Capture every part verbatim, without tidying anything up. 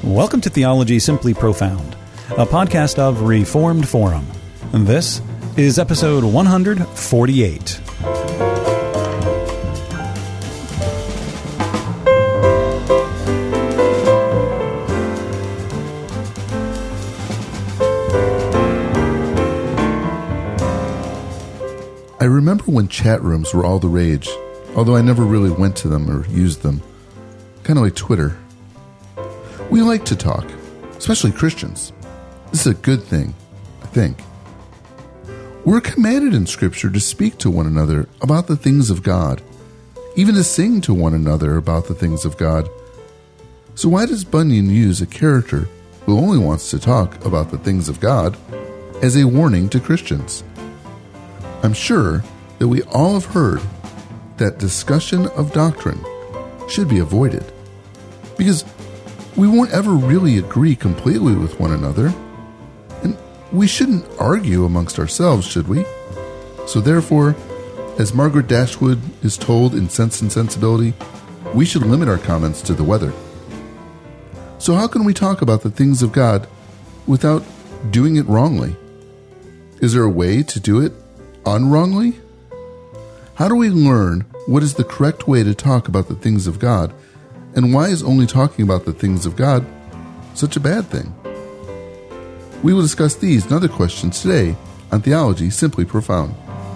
Welcome to Theology Simply Profound, a podcast of Reformed Forum. This is episode one forty-eight. I remember when chat rooms were all the rage, although I never really went to them or used them. Kind of like Twitter. We like to talk, especially Christians. This is a good thing, I think. We're commanded in Scripture to speak to one another about the things of God, even to sing to one another about the things of God. So why does Bunyan use a character who only wants to talk about the things of God as a warning to Christians? I'm sure that we all have heard that discussion of doctrine should be avoided, because we won't ever really agree completely with one another, and we shouldn't argue amongst ourselves, should we? So therefore, as Margaret Dashwood is told in Sense and Sensibility, we should limit our comments to the weather. So how can we talk about the things of God without doing it wrongly? Is there a way to do it unwrongly? How do we learn what is the correct way to talk about the things of God, and why is only talking about the things of God such a bad thing? We will discuss these and other questions today on Theology Simply Profound.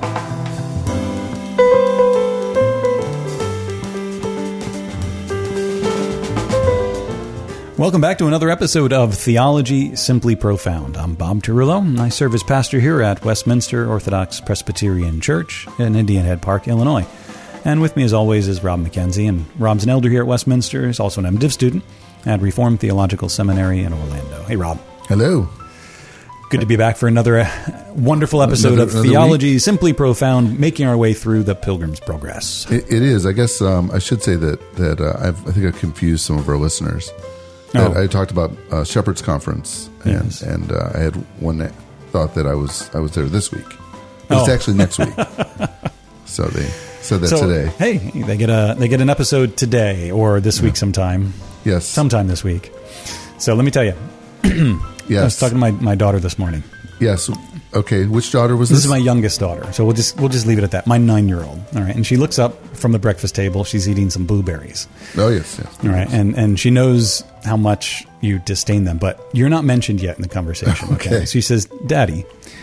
Welcome back to another episode of Theology Simply Profound. I'm Bob Tarullo, and I serve as pastor here at Westminster Orthodox Presbyterian Church in Indian Head Park, Illinois. And with me, as always, is Rob McKenzie. And Rob's an elder here at Westminster. He's also an MDiv student at Reformed Theological Seminary in Orlando. Hey, Rob. Hello. Good to be back for another uh, wonderful episode another, of another Theology week. Simply Profound, making our way through the Pilgrim's Progress. It, it is. I guess um, I should say that that uh, I've, I think I've confused some of our listeners. Oh. I talked about uh, Shepherd's Conference, and Yes. and uh, I had one that thought that I was I was there this week, but it's Oh. actually next week. So they said that So, today. hey, they get a they get an episode today or this week sometime. Yes, Sometime this week. So let me tell you. yes, I was talking to my, my daughter this morning. yes. Okay, which daughter was This this? is my youngest daughter, so we'll just we'll just leave it at that. My nine-year-old. All right, and she looks up from the breakfast table. She's eating some blueberries. Oh yes, yes. All right, and and she knows how much you disdain them, but you're not mentioned yet in the conversation. Okay, Okay. so she says, "Daddy,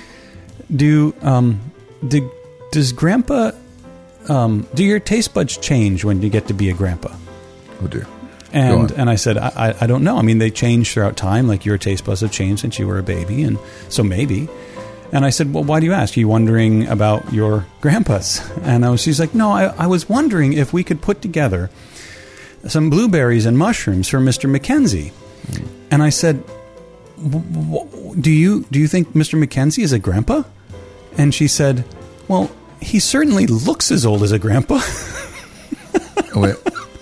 do um do does Grandpa um do your taste buds change when you get to be a grandpa?" Oh dear. And Go on. and I said, I, I I don't know. I mean, they change throughout time. Like your taste buds have changed since you were a baby, and so maybe. And I said, well, why do you ask? Are you wondering about your grandpas? And I was, she's like, no, I, I was wondering if we could put together some blueberries and mushrooms for Mister McKenzie. Mm. And I said, w- w- do you do you think Mister McKenzie is a grandpa? And she said, well, he certainly looks as old as a grandpa. Oh, wait.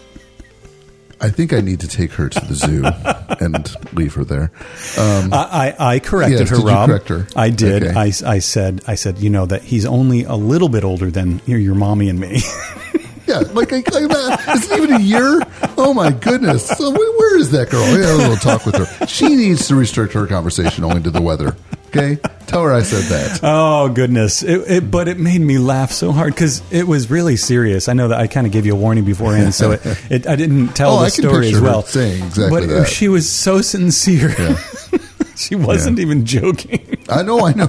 I think I need to take her to the zoo and leave her there. Um, I, I, I corrected yes, her, did you Rob. correct her? I did. Okay. I, I said, I said, you know, that he's only a little bit older than your, your mommy and me. yeah, like I, I, it's even a year. Oh my goodness! So where, where is that girl? I had a little talk with her. She needs to restrict her conversation only to the weather. Okay, tell her I said that. Oh goodness! It, it, but it made me laugh so hard because it was really serious. I know that I kind of gave you a warning beforehand, so it, it, I didn't tell Oh, the I can story picture as her well. saying exactly but that. she was so sincere. Yeah. She wasn't Yeah. even joking. I know, I know.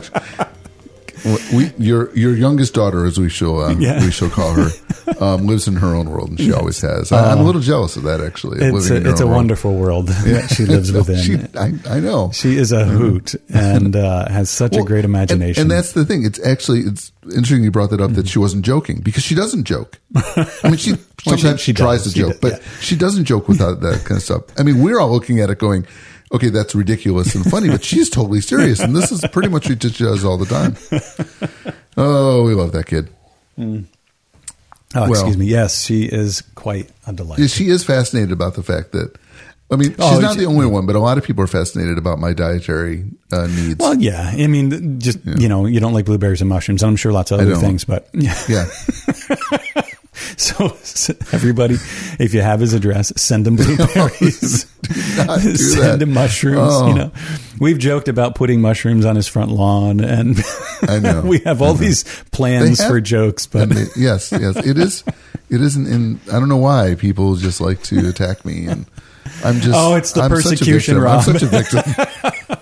We, your your youngest daughter, as we shall um, Yeah. we shall call her, um, lives in her own world, and she always has. I, I'm a little jealous of that, actually. of It's living a, in her it's a own world. wonderful world that she lives within. She, I, I know. She is a hoot and uh, has such a Well, great and- imagination. And, that's the thing. It's actually it's interesting you brought that up that she wasn't joking, because she doesn't joke. I mean, she Well, sometimes she- she, she tries does. to She joke, does, but she doesn't joke without that kind of stuff. I mean, we're all looking at it going, okay, that's ridiculous and funny, but she's totally serious, and this is pretty much what she does all the time. Oh, we love that kid. Mm. Oh, Well- excuse me. Yes, she is quite a delight. Yeah, she is fascinated about the fact that, I mean, she's Oh, not she- the only one, but a lot of people are fascinated about my dietary uh, needs. Well, yeah. I mean, just, you know, you don't like blueberries and mushrooms. And I'm sure lots of I other don't. things, but yeah. Yeah. So, so everybody, if you have his address, send him blueberries. Do not do send that. him mushrooms. Oh. You know, we've joked about putting mushrooms on his front lawn, and I know. we have all these plans They have- for jokes. But And it- yes, yes, it is. It isn't in. I don't know why people just like to attack me, and I'm just. Oh, it's the I'm such a persecution, victim. Rob. I'm such a victim.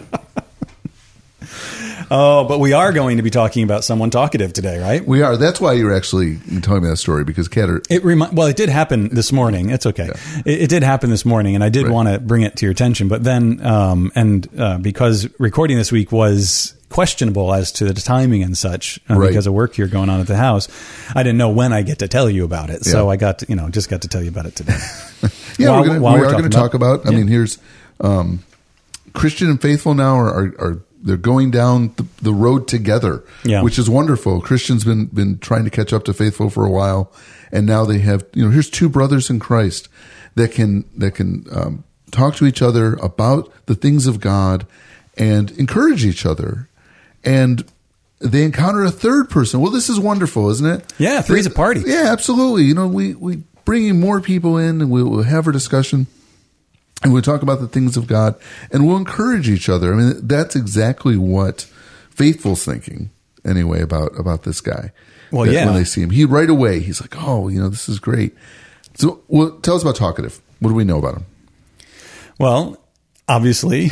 oh, but we are going to be talking about someone talkative today, right? We are. That's why you were actually telling me that story, because Catter. It remi- well, it did happen this morning. It's okay. Yeah. It, it did happen this morning, and I did Right. want to bring it to your attention. But then, um, and uh, because recording this week was questionable as to the timing and such, uh, Right. because of work here going on at the house, I didn't know when I get to tell you about it. So Yeah. I got, to, you know, just got to tell you about it today. Yeah, While- we're gonna, while we we're are going to talking talk about. I yeah. mean, here's um, Christian and Faithful now are, are, are they're going down the, the road together, Yeah. which is wonderful. Christian's been been trying to catch up to Faithful for a while, and now they have, you know, here's two brothers in Christ that can that can um, talk to each other about the things of God and encourage each other, and they encounter a third person. Well, this is wonderful, isn't it? Yeah, three's a party. Yeah, absolutely. You know, we we bringing more people in, and we'll, we'll have our discussion. And we'll talk about the things of God, and we'll encourage each other. I mean, that's exactly what Faithful's thinking, anyway, about about this guy. Well, That yeah. When they see him, he right away he's like, "Oh, you know, this is great." So, well, tell us about Talkative. What do we know about him? Well, obviously,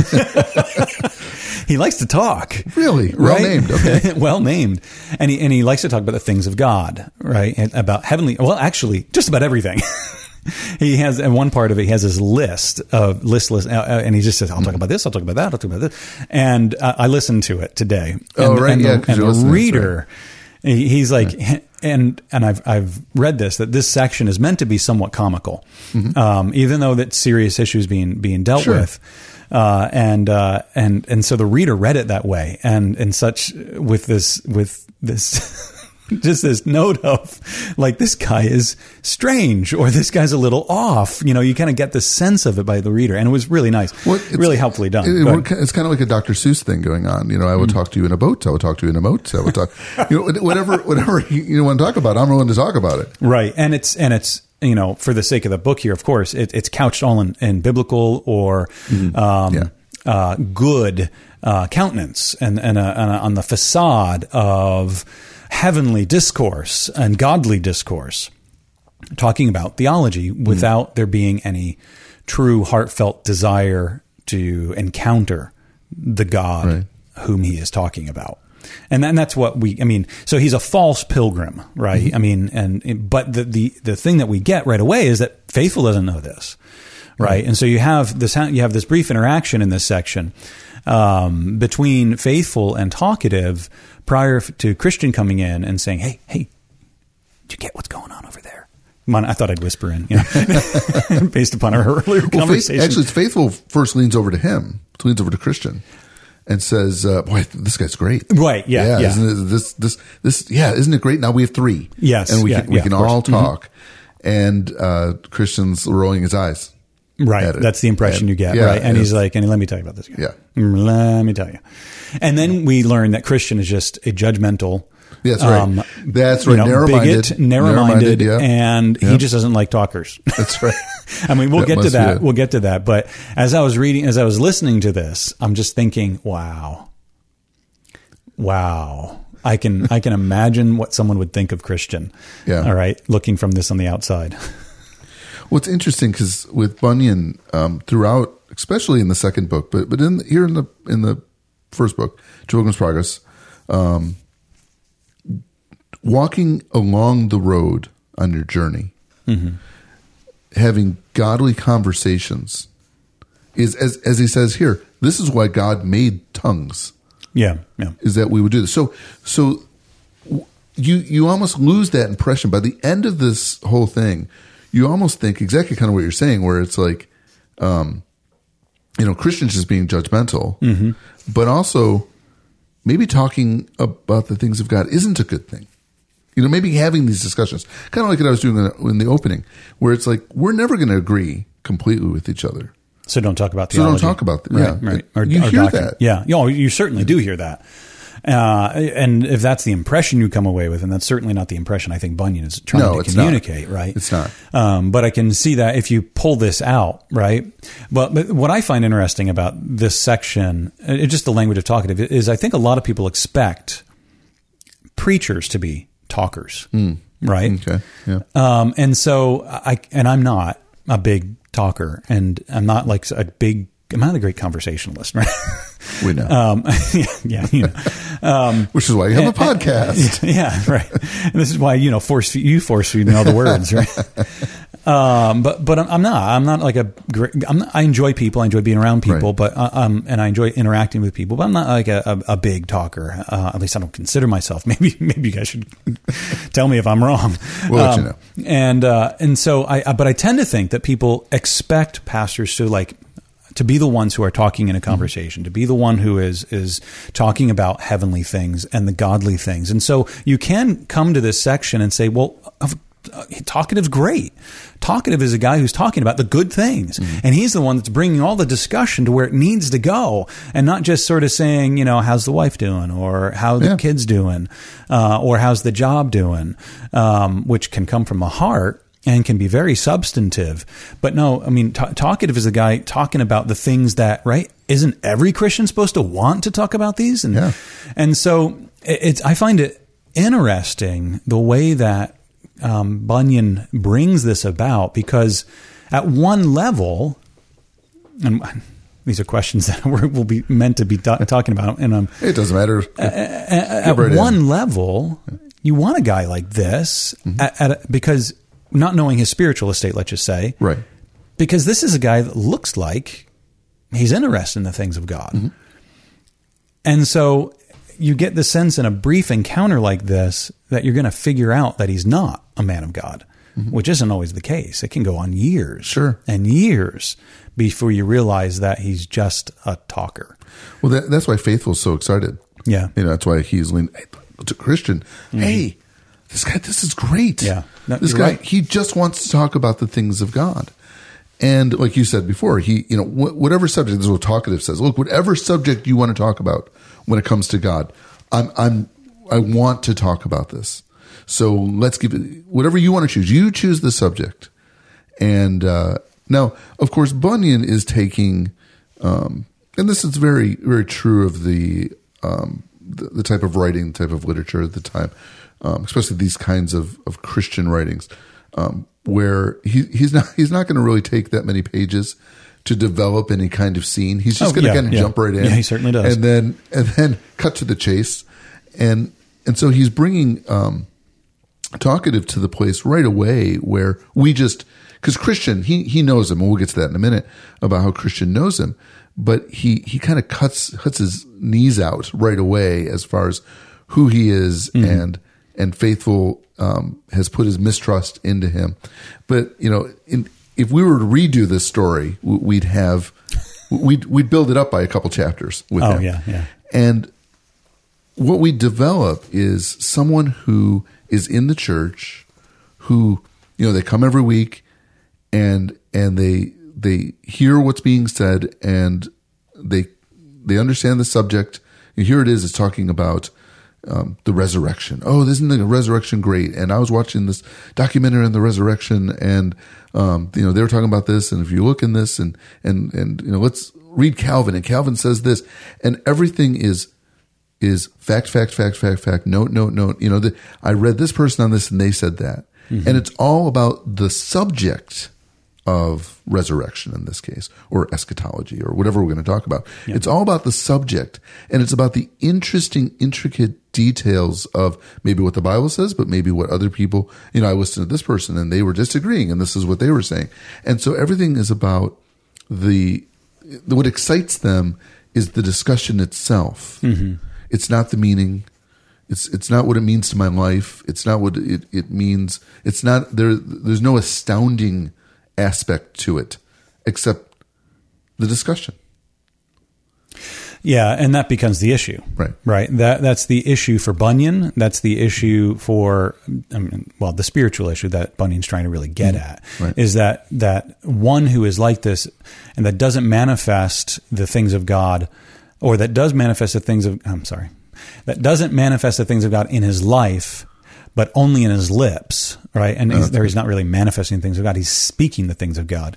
he likes to talk. Really, well Right? named. Okay, well named. And he, and he likes to talk about the things of God, right? And about heavenly, well, actually, just about everything. He has, and one part of it, he has his list of list list, uh, and he just says, "I'll talk about this, I'll talk about that, I'll talk about this." And uh, I listened to it today. And, Oh, right, and yeah, the, 'cause and you're the listening, reader, he- he's like, and and I've I've read this that this section is meant to be somewhat comical, um, even though that serious issues being being dealt Sure. with. Uh, and, uh, and, and so the reader read it that way, and, and such with this, with this, just this note of like, this guy is strange, or this guy's a little off. You know, you kind of get the sense of it by the reader, and it was really nice, Well, it's- really helpfully done. It- Go it- ahead. it's kind of like a Doctor Seuss thing going on. You know, I will Mm. talk to you in a boat. I will talk to you in a moat. I will talk. You know, whatever, whatever you, you want to talk about, I'm willing to talk about it. Right. And it's, and it's, you know, for the sake of the book here, of course, it, it's couched all in, in biblical or, um, Yeah. uh, good, uh, countenance and, and, uh, and uh, on the facade of heavenly discourse and godly discourse, talking about theology without there being any true heartfelt desire to encounter the God Right. whom he is talking about. And then that's what we, I mean, so he's a false pilgrim, right? Mm-hmm. I mean, and, but the, the, the thing that we get right away is that Faithful doesn't know this, right? And so you have this, you have this brief interaction in this section, um, between Faithful and Talkative prior to Christian coming in and saying, Hey, hey, did you get what's going on over there? Come on, I thought I'd whisper in, you know, based upon our earlier Well, Faith, conversation. actually, it's Faithful first leans over to him, leans over to Christian, and says, uh, "Boy, this guy's great." Right, yeah, yeah. Isn't it, this this this? Yeah, isn't it great? Now we have three. Yes, and we yeah, can, we yeah, can of course. all talk. And uh, Christian's rolling his eyes. Right. at it. That's the impression And- you get. yeah, right. And he's it's- like, and let me tell you about this guy. Yeah. Mm, Let me tell you. And then we learn that Christian is just a judgmental. Yeah, that's right. That's right. you know, Narrow-minded. bigot, narrow-minded, Narrow-minded, yeah. and he Yeah. just doesn't like talkers. That's right. I mean, we'll That get to must be that. it. We'll get to that. But as I was reading, as I was listening to this, I'm just thinking, wow, wow. I can, I can imagine what someone would think of Christian. Yeah. All right. Looking from this on the outside. Well, it's interesting because with Bunyan, um, throughout, especially in the second book, but but in here in the in the first book, Pilgrim's Progress, um, walking along the road on your journey, Mm-hmm. having godly conversations, is as as he says here. This is why God made tongues. Yeah. Yeah. Is that we would do this. So so w- you you almost lose that impression by the end of this whole thing. You almost think exactly kind of what you're saying, where it's like, um, you know, Christians just being judgmental, Mm-hmm. but also maybe talking about the things of God isn't a good thing. You know, maybe having these discussions, kind of like what I was doing in the, in the opening, where it's like we're never going to agree completely with each other. So don't talk about So don't theology. talk about the- right, yeah. right. Or, You or hear doctrine. that. Yeah, you, know, you certainly do hear that. Uh, and if that's the impression you come away with, and that's certainly not the impression I think Bunyan is trying No, to it's communicate, not. right? It's not. Um, but I can see that if you pull this out, right? But, but what I find interesting about this section, uh, just the language of talkative, is I think a lot of people expect preachers to be talkers, mm. right? Okay. Yeah. Um, and so I, and I'm not a big talker, and I'm not like a big, I'm not a great conversationalist, right? We know. Um, yeah, yeah, you know. Um, Which is why you have a podcast. Yeah, right. And this is why, you know, force you force feed me all the words, right? Um, but but I'm, I'm not. I'm not like a great. I'm not, I enjoy people. I enjoy being around people. Right. But uh, um, and I enjoy interacting with people. But I'm not like a, a, a big talker. Uh, at least I don't consider myself. Maybe maybe you guys should tell me if I'm wrong. We'll let um, you know. And uh, and so I. But I tend to think that people expect pastors to like. to be the ones who are talking in a conversation, to be the one who is is talking about heavenly things and the godly things. And so you can come to this section and say, well, uh, talkative's great. Talkative is a guy who's talking about the good things. Mm-hmm. And he's the one that's bringing all the discussion to where it needs to go, and not just sort of saying, you know, how's the wife doing, or how the yeah. kids doing, uh, or how's the job doing, um, which can come from the heart. And can be very substantive. But no, I mean, t- talkative is a guy talking about the things that, right? Isn't every Christian supposed to want to talk about these? And yeah. and so it's, I find it interesting the way that um, Bunyan brings this about, because at one level, and these are questions that we're, we'll be meant to be ta- talking about. And um, it doesn't matter. Uh, at right one in. level, you want a guy like this mm-hmm. at, at a, because not knowing his spiritual estate, let's just say, right? Because this is a guy that looks like he's interested in the things of God, mm-hmm. and so you get the sense in a brief encounter like this that you're going to figure out that he's not a man of God, mm-hmm. which isn't always the case. It can go on years, sure, and years before you realize that he's just a talker. Well, that, that's why Faithful's so excited. Yeah, you know, that's why he's leaning hey, to Christian. Mm-hmm. Hey. This guy, this is great. Yeah. No, this guy, right. he just wants to talk about the things of God. And like you said before, he, you know, wh- whatever subject, this is what Talkative says. Look, whatever subject you want to talk about when it comes to God, I'm, I'm, I want to talk about this. So let's give it, whatever you want to choose, you choose the subject. And, uh, now, of course, Bunyan is taking, um, and this is very, very true of the, um, the, the type of writing, type of literature at the time. Um, especially these kinds of, of Christian writings, um, where he, he's not he's not going to really take that many pages to develop any kind of scene. He's just oh, going to yeah, kind of yeah. jump right in. Yeah, he certainly does. And then and then cut to the chase, and and so he's bringing um, Talkative to the place right away where we just because Christian he he knows him, and we'll get to that in a minute about how Christian knows him, but he he kind of cuts cuts his knees out right away as far as who he is mm-hmm. and. And Faithful um, has put his mistrust into him. But, you know, in, if we were to redo this story, we'd have, we'd, we'd build it up by a couple chapters with oh, him. yeah, yeah. And what we develop is someone who is in the church, who, you know, they come every week and, and they, they hear what's being said and they, they understand the subject. And here it is, it's talking about Um, the resurrection. Oh, isn't the resurrection great? And I was watching this documentary on the resurrection, and um, you know they were talking about this. And if you look in this, and and and you know, let's read Calvin. And Calvin says this, and everything is is fact, fact, fact, fact, fact. Note, note, note. You know, the, I read this person on this, and they said that, mm-hmm. and it's all about the subject of resurrection in this case, or eschatology, or whatever we're going to talk about. Yeah. It's all about the subject, and it's about the interesting, intricate details of maybe what the Bible says, but maybe what other people, you know, I listened to this person and they were disagreeing, and this is what they were saying. And so everything is about the, what excites them is the discussion itself. Mm-hmm. It's not the meaning. It's it's not what it means to my life. It's not what it, it means. It's not, there. There's no astounding aspect to it, except the discussion. Yeah, and that becomes the issue, right? Right. That that's the issue for Bunyan. That's the issue for, I mean, well, the spiritual issue that Bunyan's trying to really get mm, at right. is that that one who is like this and that doesn't manifest the things of God, or that does manifest the things of. I'm sorry. that doesn't manifest the things of God in his life, but only in his lips, right? And he's, there he's not really manifesting the things of God. He's speaking the things of God.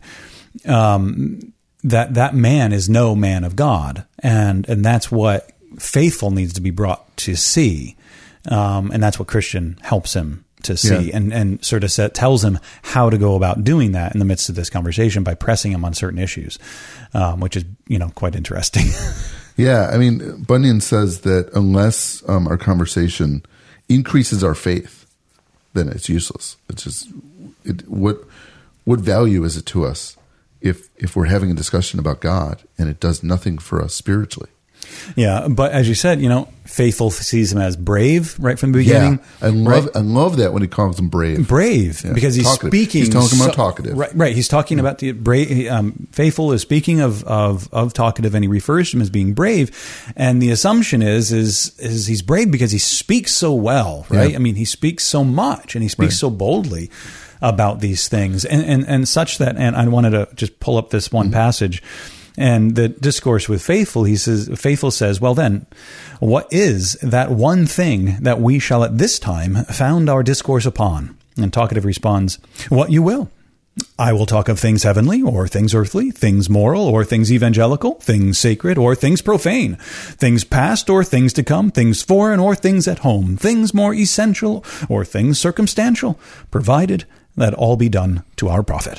Um, that that man is no man of God, and and that's what faithful needs to be brought to see, um, and that's what Christian helps him to see, yeah. and and sort of set, tells him how to go about doing that in the midst of this conversation by pressing him on certain issues, um, which is you know quite interesting. Yeah, I mean, Bunyan says that unless um, our conversation increases our faith, then it's useless. It's just it, what what value is it to us if if we're having a discussion about God and it does nothing for us spiritually? Yeah, but as you said, you know, faithful sees him as brave right from the beginning. Yeah, I love right? I love that when he calls him brave. Brave, yeah. because he's talkative. speaking. He's talking so, about talkative. Right, right. He's talking yeah. about the brave. Um, faithful is speaking of, of of talkative, and he refers to him as being brave. And the assumption is is is he's brave because he speaks so well, right? Yeah. I mean, he speaks so much, and he speaks right. so boldly about these things, and and and such that. And I wanted to just pull up this one mm-hmm. passage. And the discourse with Faithful, he says, Faithful says, well then, what is that one thing that we shall at this time found our discourse upon? And Talkative responds, what you will. I will talk of things heavenly or things earthly, things moral or things evangelical, things sacred or things profane, things past or things to come, things foreign or things at home, things more essential or things circumstantial, provided that all be done to our profit.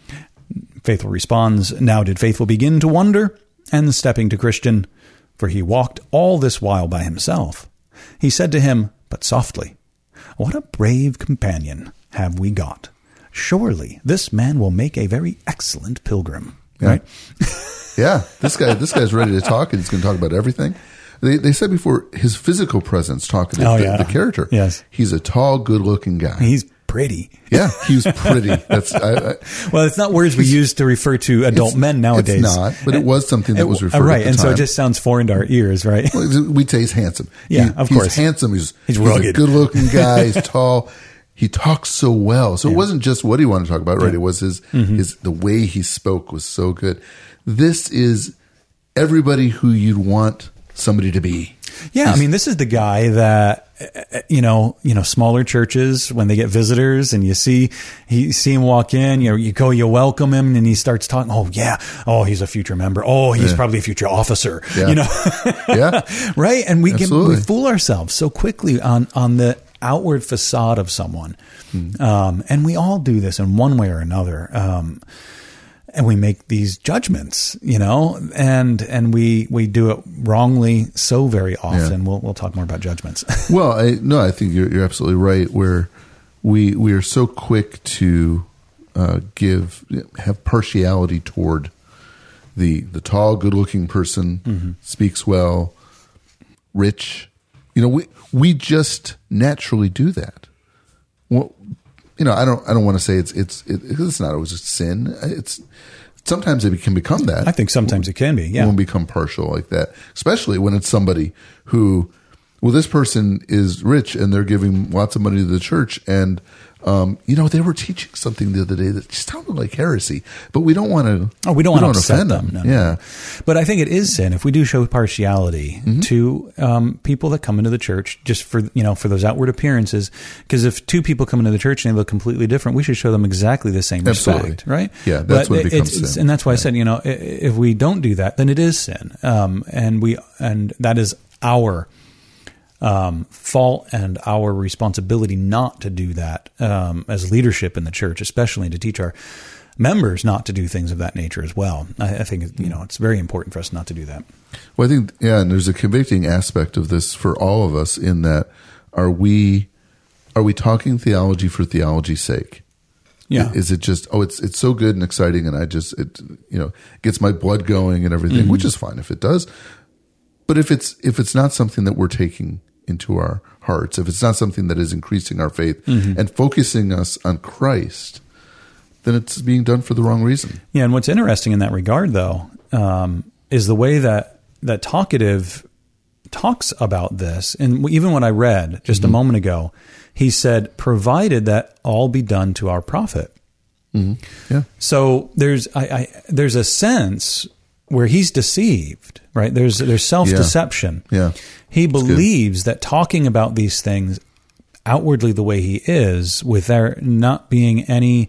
Faithful responds, now did Faithful begin to wonder, and stepping to Christian, for he walked all this while by himself, he said to him, but softly, what a brave companion have we got. Surely this man will make a very excellent pilgrim. Yeah. Right? yeah, this guy, this guy's ready to talk, and he's going to talk about everything. They, they said before, his physical presence, talking oh, the, yeah. the character. Yes. He's a tall, good-looking guy. He's pretty. Yeah, he's pretty. That's I, I, well, it's not words we use to refer to adult men nowadays. It's not, but it was something that was referred right, at the and time. so it just sounds foreign to our ears, right? Well, we'd say he's handsome. Yeah, he, of he's course. handsome. He's he's, he's rugged. a good-looking guy. He's tall. He talks so well. So yeah. it wasn't just what he wanted to talk about, right? Yeah. It was his mm-hmm. his the way he spoke was so good. This is everybody who you'd want somebody to be. Yeah, he's, I mean, this is the guy that you know, you know, smaller churches when they get visitors and you see he see him walk in, you know, you go, you welcome him, and he starts talking. Oh yeah, oh he's a future member. Oh, he's yeah. probably a future officer. Yeah. You know, yeah, right. And we get, Absolutely. we fool ourselves so quickly on on the outward facade of someone, hmm. um, and we all do this in one way or another. Um, And we make these judgments, you know, and and we we do it wrongly so very often. Yeah. We'll we'll talk more about judgments. well, I, no, I think you're you're absolutely right. Where we we are so quick to uh, give have partiality toward the the tall, good looking person, mm-hmm. speaks well, rich. You know, we we just naturally do that. Well, you know, I don't. I don't want to say it's it's it, it's not always a sin. It's sometimes it can become that. I think sometimes it can be. Yeah, when we become partial like that, especially when it's somebody who, well, this person is rich and they're giving lots of money to the church, and um, you know, they were teaching something the other day that just sounded like heresy. But we don't want to. Oh, we don't want to upset them. them. No, yeah, no. But I think it is sin if we do show partiality mm-hmm. to um, people that come into the church just for you know for those outward appearances. Because if two people come into the church and they look completely different, we should show them exactly the same Absolutely. respect, right? Yeah, that's but when it becomes it's, it's, sin. And that's why yeah. I said, you know, if we don't do that, then it is sin, um, and we and that is our. Um, fault and our responsibility not to do that um, as leadership in the church, especially to teach our members not to do things of that nature as well. I, I think you know it's very important for us not to do that. Well, I think yeah, and there's a convicting aspect of this for all of us in that are we are we talking theology for theology's sake? Yeah, is it just oh it's it's so good and exciting and I just it you know gets my blood going and everything, mm-hmm. which is fine if it does. But if it's if it's not something that we're taking into our hearts, if it's not something that is increasing our faith mm-hmm. and focusing us on Christ, then it's being done for the wrong reason. Yeah, and what's interesting in that regard, though, um, is the way that that Talkative talks about this. And even what I read just mm-hmm. a moment ago, he said, provided that all be done to our profit. Mm-hmm. Yeah. So there's I, I, there's a sense where he's deceived, right? There's there's self-deception. Yeah. yeah. He believes that talking about these things outwardly the way he is, with there not being any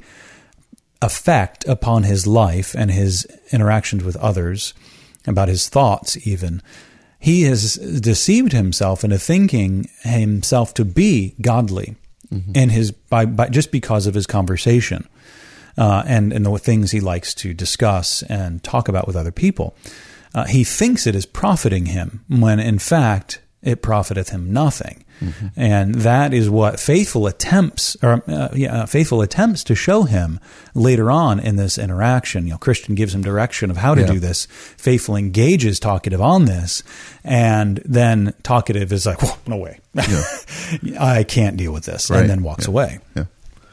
effect upon his life and his interactions with others, about his thoughts even, he has deceived himself into thinking himself to be godly mm-hmm. in his by, by just because of his conversation uh, and and the things he likes to discuss and talk about with other people. Uh, he thinks it is profiting him when in fact it profiteth him nothing. Mm-hmm. And that is what faithful attempts or uh, yeah, faithful attempts to show him later on in this interaction. You know, Christian gives him direction of how to yeah. do this. Faithful engages Talkative on this, and then Talkative is like, "Whoa, no way, yeah. I can't deal with this," right. and then walks yeah. away. Yeah.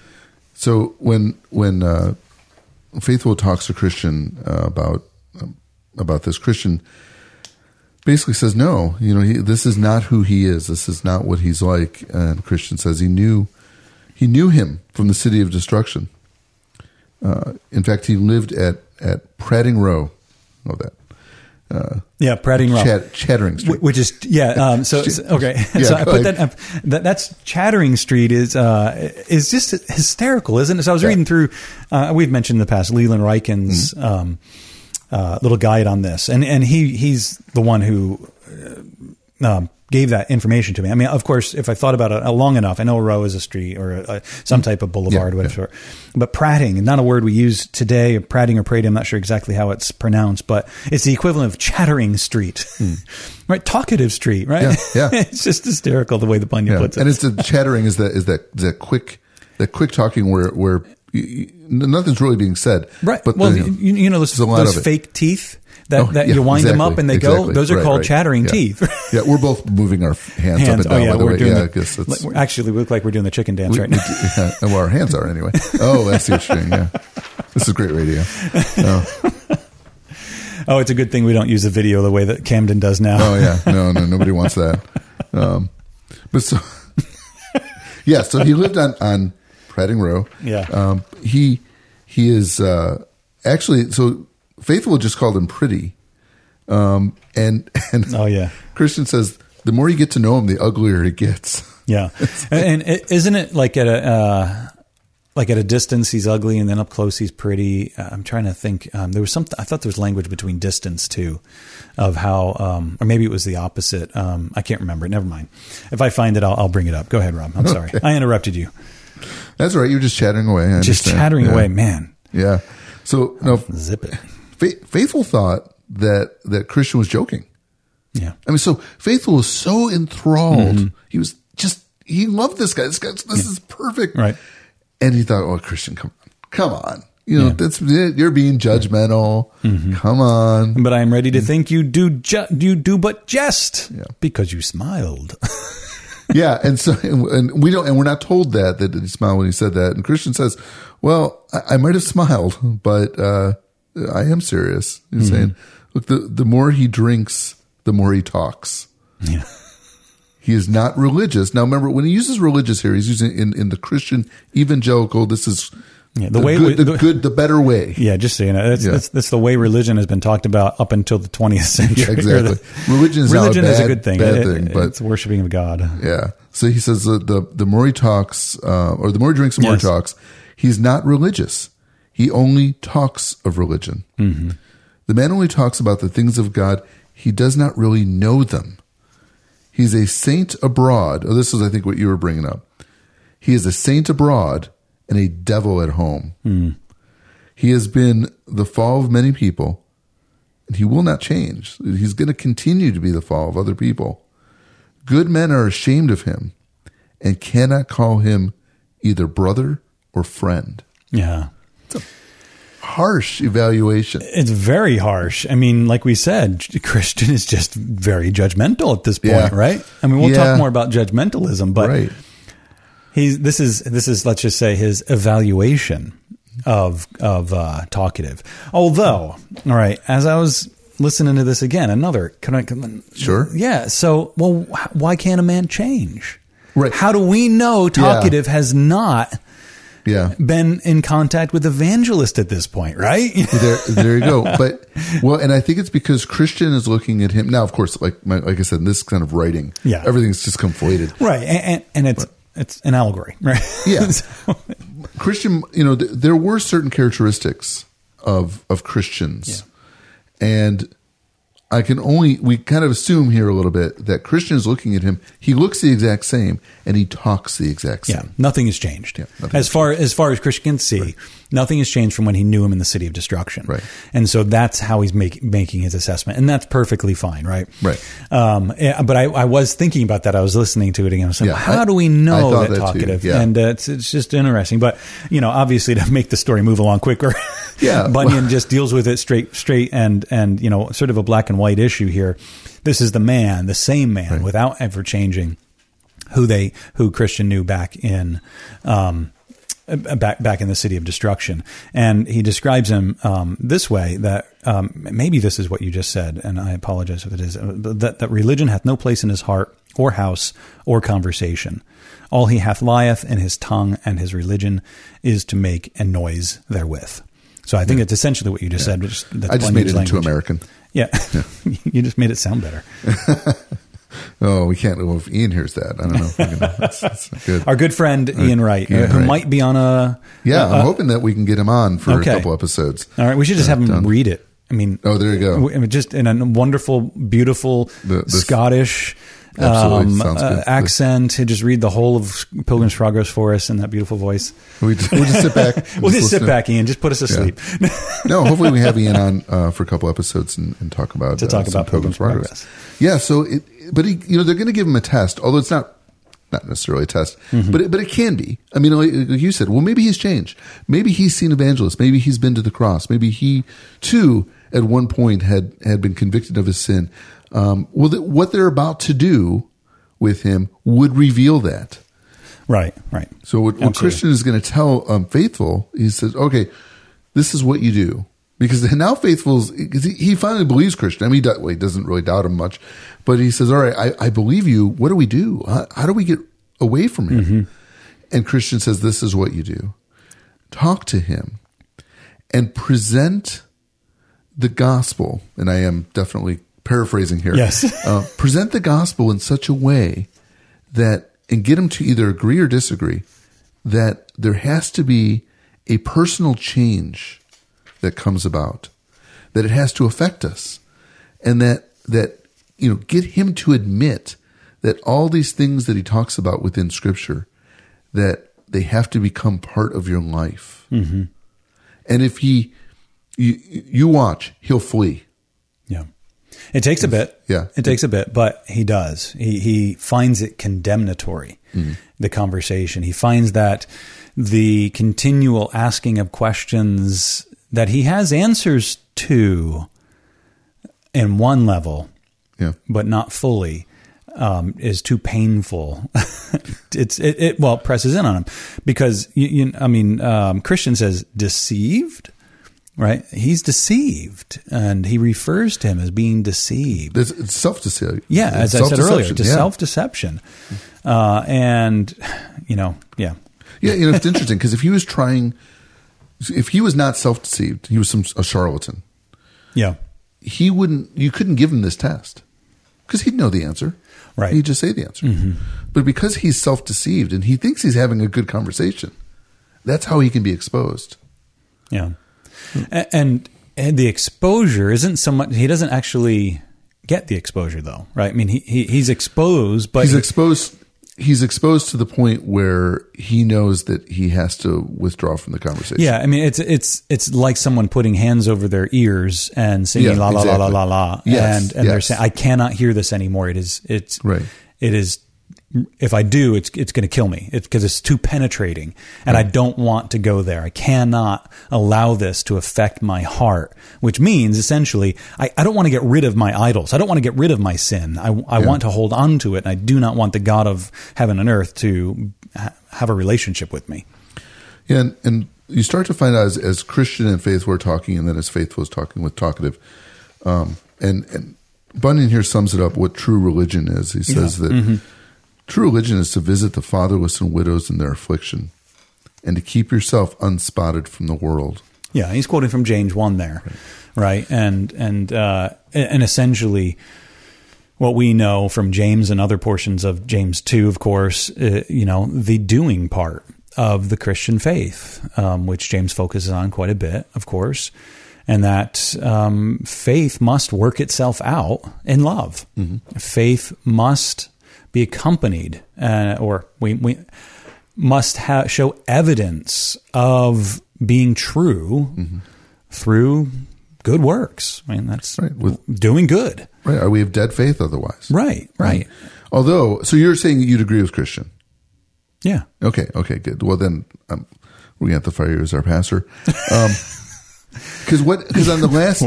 So when when uh, Faithful talks to Christian uh, about um, about this, Christian basically says, no, you know, he, this is not who he is. This is not what he's like. And Christian says he knew, he knew him from the city of destruction. Uh, in fact, he lived at, at Prating Row. Oh, that. Uh, yeah, Prating Row. Chat, Chattering Street. Which is, yeah, um, so, so, okay. Yeah, so I put ahead. that, uh, that, that's Chattering Street is, uh, is just hysterical, isn't it? So I was yeah. reading through, uh, we've mentioned in the past, Leland Ryken's, mm-hmm. um, Uh, little guide on this, and and he he's the one who uh, um, gave that information to me. I mean, of course, if I thought about it long enough, I know a row is a street or a, a, some type of boulevard, yeah, whatever. Yeah. But prating, not a word we use today. Prating or prating, I'm not sure exactly how it's pronounced, but it's the equivalent of Chattering Street, mm. right? Talkative Street, right? Yeah, yeah. It's just hysterical the way the Bunyan yeah. puts it. And it's the chattering is that is that is that quick that quick talking where where. Nothing's really being said, right? But well, the, you, you know those, those fake teeth that, oh, that yeah, you wind exactly, them up and they exactly. go. Those are right, called right. chattering yeah. teeth. Yeah, we're both moving our hands, hands. up and down. Oh yeah, by the we're way. doing. Yeah, the, I guess it's, actually, we look like we're doing the chicken dance we, right now. Yeah, well, our hands are anyway. Oh, that's the interesting. Yeah, this is great radio. Oh. oh, it's a good thing we don't use the video the way that Camden does now. Oh yeah, no, no, nobody wants that. Um, but so, yeah, so he lived on on Prating Row. Yeah, um, he. He is uh, actually, so Faithful just called him pretty. Um, and, and oh, yeah. Christian says, the more you get to know him, the uglier he gets. Yeah. and, and it, isn't it like at a, uh, like at a distance, he's ugly, and then up close, he's pretty. Uh, I'm trying to think. Um, there was something, I thought there was language between distance too, of how, um, or maybe it was the opposite. Um, I can't remember it. Never mind. If I find it, I'll, I'll bring it up. Go ahead, Rob. I'm sorry. Okay. I interrupted you. That's all right. You're just chattering away. I just understand. chattering yeah. away, man. Yeah. So no, zip it. Fa- Faithful thought that that Christian was joking. Yeah. I mean, so Faithful was so enthralled. Mm-hmm. He was just he loved this guy. This guy, this yeah. is perfect. Right. And he thought, oh, Christian, come on, come on. You know, yeah. that's you're being judgmental. Mm-hmm. Come on. But I am ready to think you do ju- you do but jest yeah. because you smiled. Yeah, and so and we don't, and we're not told that that he smiled when he said that. And Christian says, "Well, I, I might have smiled, but uh, I am serious." He's mm-hmm. saying, "Look, the the more he drinks, the more he talks." Yeah, he is not religious. Now, remember when he uses religious here, he's using in in the Christian evangelical. This is. Yeah, the, the way good, we, the, the good, the better way. Yeah, just so you know, that's, yeah. that's, that's the way religion has been talked about up until the twentieth century. Yeah, exactly. The, religion is, religion not a, bad, is a good thing. Bad it, thing, it, but it's worshiping of God. Yeah. So he says the the, the more he talks, uh, or the more he drinks, the more yes. he talks. He's not religious. He only talks of religion. Mm-hmm. The man only talks about the things of God. He does not really know them. He's a saint abroad. Oh, this is, I think, what you were bringing up. He is a saint abroad and a devil at home. Mm. He has been the fall of many people, and he will not change. He's going to continue to be the fall of other people. Good men are ashamed of him and cannot call him either brother or friend. Yeah. It's a harsh evaluation. It's very harsh. I mean, like we said, Christian is just very judgmental at this point, yeah. right? I mean, we'll yeah. talk more about judgmentalism, but right. he's this is this is let's just say his evaluation of of uh, Talkative. Although, all right, as I was listening to this again, another can I, can, sure, yeah. So, well, why can't a man change? Right? How do we know Talkative yeah. has not Yeah. been in contact with evangelist at this point, right? there, there you go. But well, and I think it's because Christian is looking at him now. Of course, like my, like I said, in this kind of writing, yeah, everything's just conflated, right? And, and, and it's but, it's an allegory, right? Yeah. so. Christian, you know, th- there were certain characteristics of of Christians, yeah. and I can only, we kind of assume here a little bit that Christian is looking at him. He looks the exact same and he talks the exact same. Yeah, nothing has changed. Yeah, as far as far as Christian can see, right. nothing has changed from when he knew him in the city of destruction. Right. And so that's how he's make, making his assessment. And that's perfectly fine, right? Right. Um, but I, I was thinking about that. I was listening to it again. I was like, yeah, how I, do we know that, that talkative? Yeah. And uh, it's, it's just interesting. But, you know, obviously to make the story move along quicker, yeah, Bunyan well, just deals with it straight, straight and, and, you know, sort of a black and white issue here. This is the man, the same man, right. without ever changing who they, who Christian knew back in, um, back back in the city of destruction. And he describes him um, this way, that um, maybe this is what you just said, and I apologize if it is, that, that religion hath no place in his heart or house or conversation. All he hath lieth in his tongue, and his religion is to make a noise therewith. So I think yeah. it's essentially what you just yeah. said. Just, I just made it language. into American. Yeah. yeah. You just made it sound better. Oh, we can't. Well, if Ian hears that, I don't know. If we're gonna, that's, that's good. Our good friend Ian Wright, Ian uh, who Wright. might be on a. Yeah, uh, I'm hoping that we can get him on for okay. a couple episodes. All right, we should just uh, have him done. read it. I mean, oh, there you go. Just in a wonderful, beautiful the, this, Scottish um, uh, accent. He'd just read the whole of Pilgrim's Progress for us in that beautiful voice. We just, we'll just sit back. we'll just, just sit back, Ian. Just put us asleep. Yeah. No, hopefully we have Ian on uh, for a couple episodes and, and talk about to talk uh, about Pilgrim's, Pilgrim's Progress. Progress. Yeah. So, it, but he, you know, they're going to give him a test, although it's not. Not necessarily a test, mm-hmm. but it, but it can be. I mean, like you said, well, maybe he's changed. Maybe he's seen evangelists. Maybe he's been to the cross. Maybe he too, at one point, had had been convicted of his sin. Um, well, th- what they're about to do with him would reveal that. Right, right. So what, what Christian is going to tell um, Faithful, he says, "Okay, this is what you do." Because now Faithful's, he finally believes Christian. I mean, he, well, he doesn't really doubt him much, but he says, all right, I, I believe you. What do we do? How, how do we get away from him? Mm-hmm. And Christian says, this is what you do. Talk to him and present the gospel. And I am definitely paraphrasing here. Yes. uh, present the gospel in such a way that, and get him to either agree or disagree, that there has to be a personal change that comes about, that it has to affect us, and that, that, you know, get him to admit that all these things that he talks about within Scripture, that they have to become part of your life. Mm-hmm. And if he, you, you watch, he'll flee. Yeah. It takes a bit. Yeah. It takes a bit, but he does. He, he finds it condemnatory, mm-hmm. the conversation. He finds that the continual asking of questions that he has answers to in one level, yeah. but not fully, um, is too painful. it's it, it well it presses in on him because you, you I mean um, Christian says deceived, right? He's deceived, and he refers to him as being deceived. It's, it's self-deception. Yeah, as I said earlier, to yeah. self-deception, uh, and you know, yeah, yeah. You know, it's interesting because if he was trying. If he was not self-deceived, he was some a charlatan. Yeah, he wouldn't. You couldn't give him this test because he'd know the answer. Right, he'd just say the answer. Mm-hmm. But because he's self-deceived and he thinks he's having a good conversation, that's how he can be exposed. Yeah, and and the exposure isn't so much. He doesn't actually get the exposure, though, right? I mean, he, he he's exposed, but he's he, exposed. He's exposed to the point where he knows that he has to withdraw from the conversation. Yeah, I mean, it's it's it's like someone putting hands over their ears and singing yeah, la la exactly. la la la la, yes, and and yes. they're saying, "I cannot hear this anymore. It is it's right. It is. If I do, it's it's going to kill me. It's because it's too penetrating, and right. I don't want to go there. I cannot allow this to affect my heart, which means essentially, I, I don't want to get rid of my idols. I don't want to get rid of my sin. I, I yeah. want to hold on to it, and I do not want the God of heaven and earth to ha- have a relationship with me. Yeah, and, and you start to find out as, as Christian and Faithful are talking, and then as Faithful is talking with Talkative, um, and, and Bunyan here sums it up what true religion is. He says yeah. that. Mm-hmm. True religion is to visit the fatherless and widows in their affliction, and to keep yourself unspotted from the world. Yeah, he's quoting from James one there, right? right? And and uh, and essentially, what we know from James and other portions of James two, of course, uh, you know, the doing part of the Christian faith, um, which James focuses on quite a bit, of course, and that um, faith must work itself out in love. Mm-hmm. Faith must be accompanied, uh, or we we must ha- show evidence of being true mm-hmm. through good works. I mean, that's right. With, doing good. Right. Are we of dead faith otherwise? Right, right. right. Although, so you're saying you'd agree with Christian? Yeah. Okay, okay, good. Well, then um, we're going to have to fire you as our pastor. Um, because what? Because on the last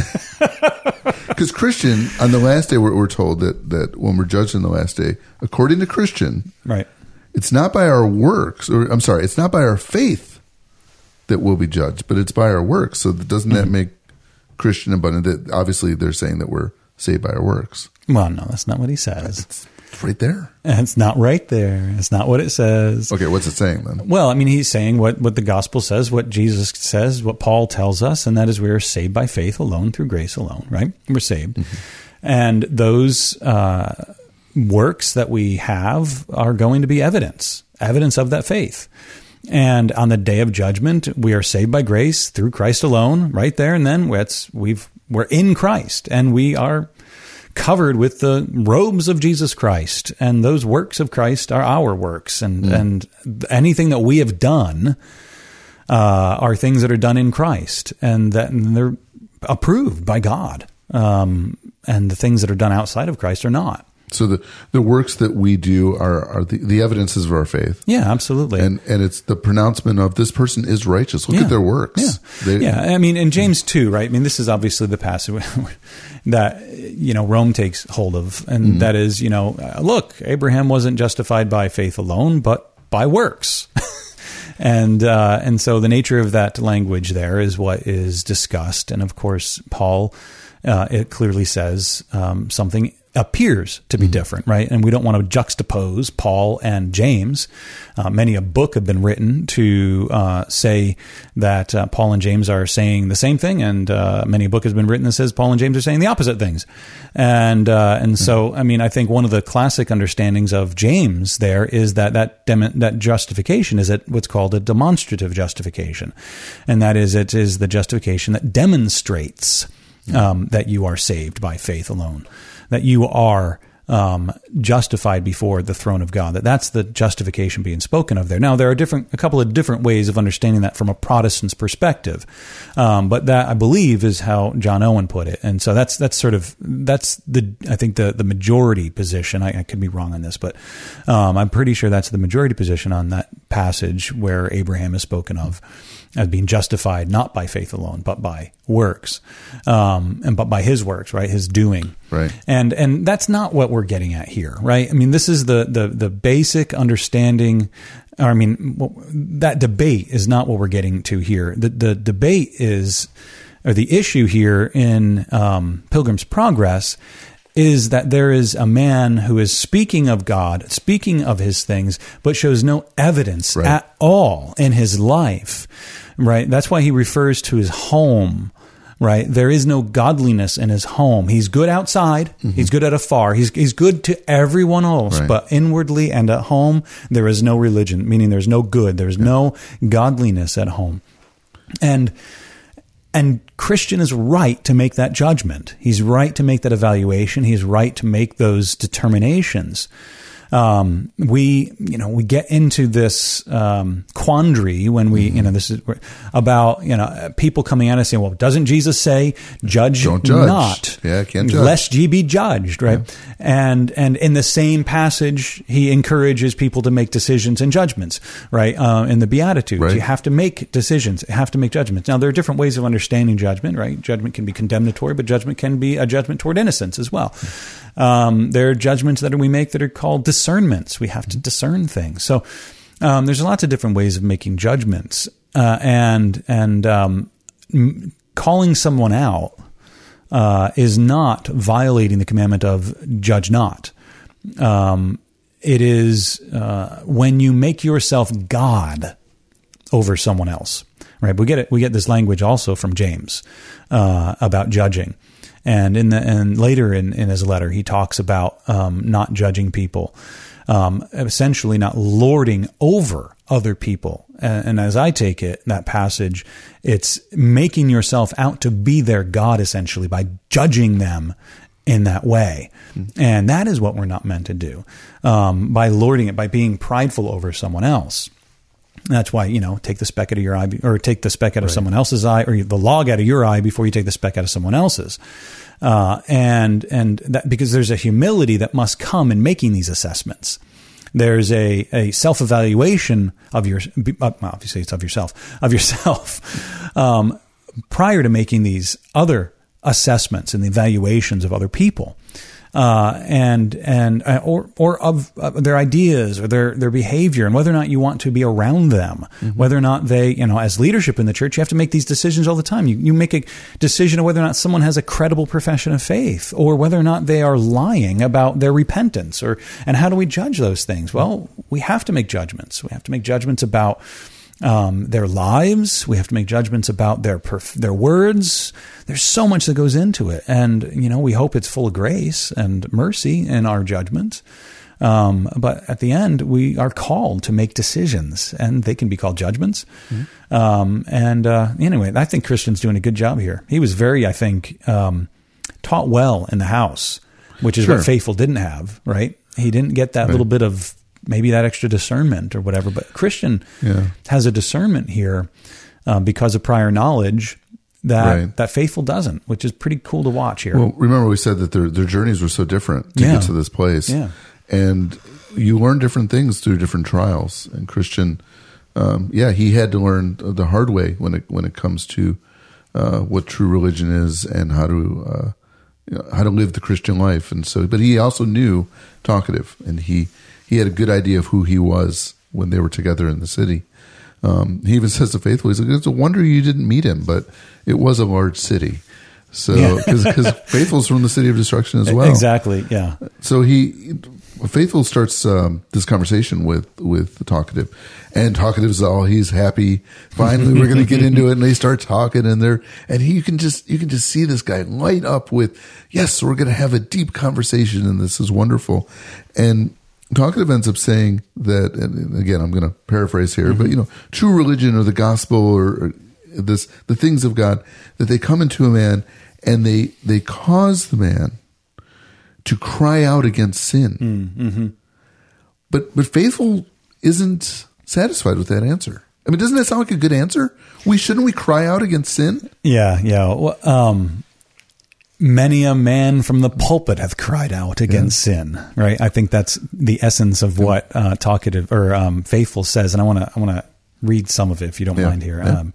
day, because Christian, on the last day, we're, we're told that, that when we're judged on the last day, according to Christian, right, it's not by our works, or I'm sorry, it's not by our faith that we'll be judged, but it's by our works. So doesn't that mm-hmm. make Christian abundant? That obviously they're saying that we're saved by our works. Well, no, that's not what he says. It's, it's right there. It's not right there. It's not what it says. Okay, what's it saying then? Well, I mean, he's saying what, what the gospel says, what Jesus says, what Paul tells us, and that is we are saved by faith alone, through grace alone, right? We're saved. Mm-hmm. And those uh, works that we have are going to be evidence, evidence of that faith. And on the day of judgment, we are saved by grace through Christ alone, right there. And then it's, we've, we're in Christ, and we are covered with the robes of Jesus Christ, and those works of Christ are our works, and mm. and anything that we have done uh, are things that are done in Christ, and that and they're approved by God, um, and the things that are done outside of Christ are not. So the, the works that we do are, are the, the evidences of our faith. Yeah, absolutely. And and it's the pronouncement of this person is righteous. Look yeah. at their works. Yeah. They, yeah, I mean, in James two, right? I mean, this is obviously the passage that, you know, Rome takes hold of. And mm-hmm. that is, you know, uh, look, Abraham wasn't justified by faith alone, but by works. and uh, and so the nature of that language there is what is discussed. And of course, Paul, uh, it clearly says um, something appears to be mm-hmm. different, right? And we don't want to juxtapose Paul and James. Uh, many a book have been written to uh, say that uh, Paul and James are saying the same thing, and uh, many a book has been written that says Paul and James are saying the opposite things. And uh, and mm-hmm. so, I mean, I think one of the classic understandings of James there is that that dem- that justification is at what's called a demonstrative justification, and that is it is the justification that demonstrates um, that you are saved by faith alone, that you are um, justified before the throne of God. That that's the justification being spoken of there. Now, there are different, a couple of different ways of understanding that from a Protestant's perspective, um, but that I believe is how John Owen put it. And so that's that's sort of that's the I think the the majority position. I, I could be wrong on this, but um, I'm pretty sure that's the majority position on that passage where Abraham is spoken of as being justified not by faith alone, but by works, um, and but by his works, right? His doing, right? And and that's not what we're getting at here, right? I mean, this is the the the basic understanding. Or I mean, that debate is not what we're getting to here. The the debate is, or the issue here in um, Pilgrim's Progress is that there is a man who is speaking of God, speaking of his things, but shows no evidence right. at all in his life, right? That's why he refers to his home, right? There is no godliness in his home. He's good outside. Mm-hmm. He's good at afar. He's he's good to everyone else, right. but inwardly and at home, there is no religion, meaning there's no good. There's yeah. no godliness at home. And And Christian is right to make that judgment. He's right to make that evaluation. He's right to make those determinations. Um, we, you know, we get into this um, quandary when we, mm-hmm. you know, this is about, you know, people coming at us saying, well, doesn't Jesus say, judge, Don't judge. not, yeah, can't judge. lest ye be judged, right? Yeah. And and in the same passage, he encourages people to make decisions and judgments, right? Uh, in the Beatitudes, right. you have to make decisions, you have to make judgments. Now, there are different ways of understanding judgment, right? Judgment can be condemnatory, but judgment can be a judgment toward innocence as well. Um, there are judgments that we make that are called discernments. We have to discern things. So um, there's lots of different ways of making judgments, uh, and and um, m- calling someone out uh, is not violating the commandment of judge not. Um, it is uh, when you make yourself God over someone else, right? We get it. We get this language also from James uh, about judging, and in the and later in, in his letter he talks about um, not judging people, um, essentially not lording over other people. And, and as I take it, that passage, it's making yourself out to be their God essentially by judging them in that way. Mm-hmm. And that is what we're not meant to do, um, by lording it, by being prideful over someone else. That's why, you know, take the speck out of your eye, or take the speck out of right. someone else's eye, or the log out of your eye before you take the speck out of someone else's. Uh, and, and that, because there's a humility that must come in making these assessments. There's a, a self-evaluation of your, obviously it's of yourself, of yourself, um, prior to making these other assessments and the evaluations of other people, uh, and and uh, or or of uh, their ideas or their their behavior, and whether or not you want to be around them, mm-hmm. whether or not they, you know, as leadership in the church, you have to make these decisions all the time. You you make a decision of whether or not someone has a credible profession of faith, or whether or not they are lying about their repentance, or and how do we judge those things? Well, we have to make judgments. We have to make judgments about Um, their lives. We have to make judgments about their perf- their words. There's so much that goes into it, and you know we hope it's full of grace and mercy in our judgments. Um, but at the end, we are called to make decisions, and they can be called judgments. Mm-hmm. Um, and uh, anyway, I think Christian's doing a good job here. He was very, I think, um, taught well in the house, which is sure. what Faithful didn't have. Right? He didn't get that right. little bit of maybe that extra discernment or whatever, but Christian yeah. has a discernment here uh, because of prior knowledge that right. that Faithful doesn't, which is pretty cool to watch here. Well, remember we said that their their journeys were so different to yeah. get to this place, yeah. and you learn different things through different trials. And Christian, um, yeah, he had to learn the hard way when it when it comes to uh, what true religion is and how to uh, you know, how to live the Christian life. And so, but he also knew Talkative, and he. He had a good idea of who he was when they were together in the city. Um, he even says to Faithful, he's like, it's a wonder you didn't meet him, but it was a large city. So, because yeah. Faithful's from the city of destruction as well. Exactly, yeah. So he, Faithful starts um, this conversation with, with Talkative. And Talkative's all, he's happy. Finally, we're going to get into it. And they start talking, and they're, and he, you can just, you can just see this guy light up with, yes, we're going to have a deep conversation, and this is wonderful. And Talkative ends up saying that, and again, I'm going to paraphrase here, mm-hmm. but you know, true religion or the gospel or, or this, the things of God, that they come into a man and they, they cause the man to cry out against sin. Mm-hmm. But, but Faithful isn't satisfied with that answer. I mean, doesn't that sound like a good answer? We, shouldn't we cry out against sin? Yeah. Yeah. Well, um, many a man from the pulpit hath cried out against yeah. sin, right? I think that's the essence of what uh, Talkative or um, Faithful says, and I want to I want to read some of it if you don't yeah. mind here. Yeah. Um,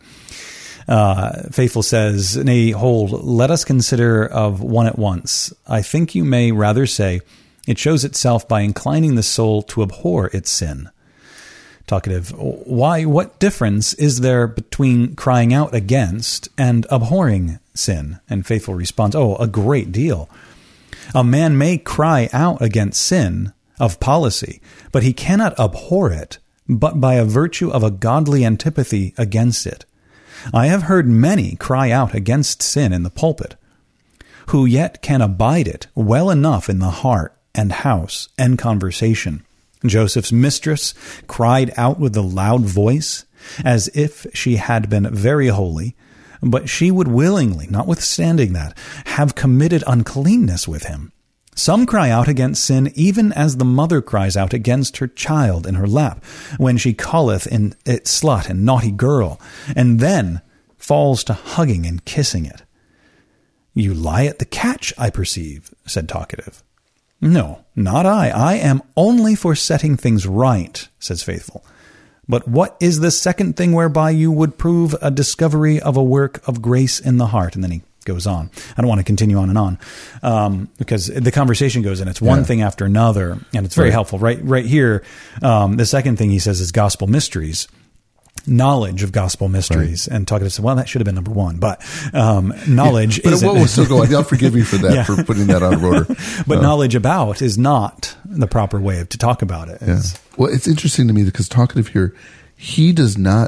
uh, Faithful says, "Nay, hold, let us consider of one at once. I think you may rather say, it shows itself by inclining the soul to abhor its sin." Talkative, why? What difference is there between crying out against and abhorring sin? And Faithful responds, oh, a great deal. A man may cry out against sin of policy, but he cannot abhor it, but by a virtue of a godly antipathy against it. I have heard many cry out against sin in the pulpit, who yet can abide it well enough in the heart and house and conversation. Joseph's mistress cried out with a loud voice, as if she had been very holy, but she would willingly, notwithstanding that, have committed uncleanness with him. Some cry out against sin even as the mother cries out against her child in her lap, when she calleth in it slut and naughty girl, and then falls to hugging and kissing it. You lie at the catch, I perceive, said Talkative. No, not I. I am only for setting things right, says Faithful. But what is the second thing whereby you would prove a discovery of a work of grace in the heart? And then he goes on. I don't want to continue on and on um, because the conversation goes in. It's one yeah. thing after another, and it's very right. helpful. Right right here, um, the second thing he says is gospel mysteries. Knowledge of gospel mysteries, right. and Talkative said, well, that should have been number one, but um, knowledge yeah, but is. But we'll still go. I'll forgive you for that, yeah. for putting that on order. But uh, knowledge about is not the proper way to talk about it. Yeah. Well, it's interesting to me because Talkative here, he does not